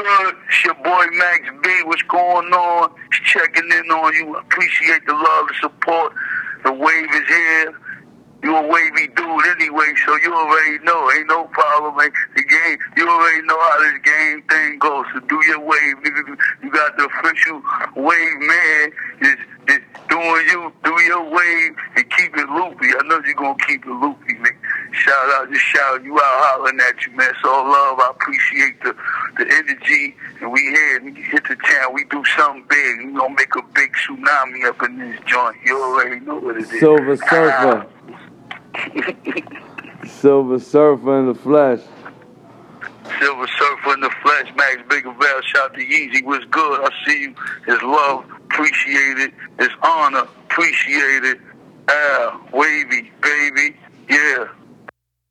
good? It's your boy Max B. What's going on? Checking in on you. Appreciate the love, the support. The wave is here. You a wavy dude anyway, so you already know. Ain't no problem, man. The game, you already know how this game thing goes. So do your wave, nigga. You got the official wave man. Just doing you, do your wave, and keep it loopy. I know you're going to keep it loopy, man. Shout out, just shout you out, hollering at you, man. It's all love. I appreciate the energy. And we here, we hit the town. We do something big. We going to make a big tsunami up in this joint. You already know what it is. Silver Surfer. Silver Surfer in the flesh. Silver Surfer in the flesh. Max Biggerville. Shout to Yeezy. What's good? I see you. It's love. Appreciate it. It's honor. Appreciate it. Wavy, baby. Yeah.